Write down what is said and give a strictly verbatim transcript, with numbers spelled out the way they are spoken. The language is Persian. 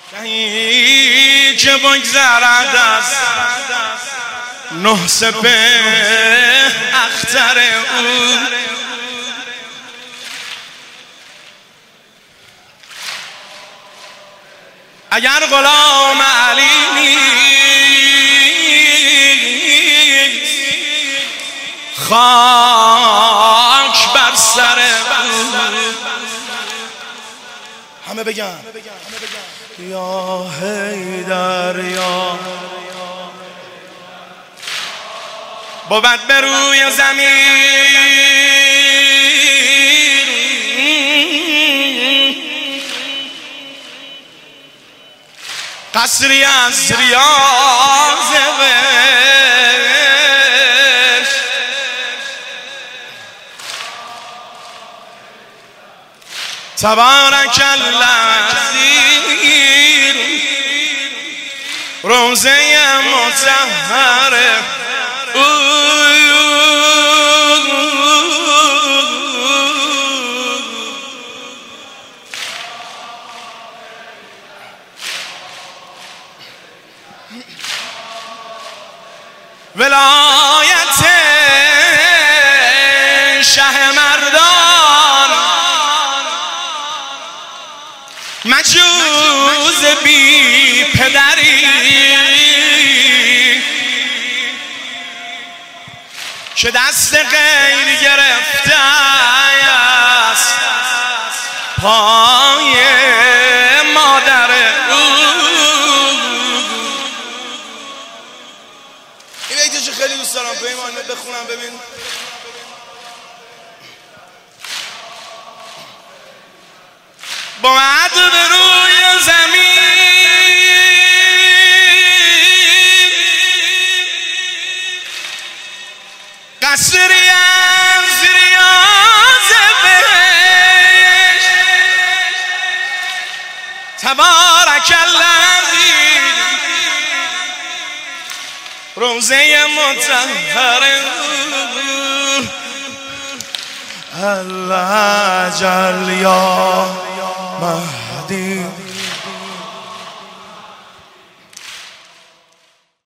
دهی که بگذرد از نه سپه اختر او، اگر غلام علی نیست خاک بر سر او. همه بگن یا حیدر یا بود بر روی زمین قصری از ریاض وش، تبارک الذی روزه مطهر او. ولایت شه مردان مجوز بی پدری که دست غیر گرفته است پای مادر او. این بیتش خیلی دوست دارم پیمان بخونم ببین. بعد به روی زمین قصری از ریاض وش، تبارک الذی روزه مطهر الله جل یا مهدی.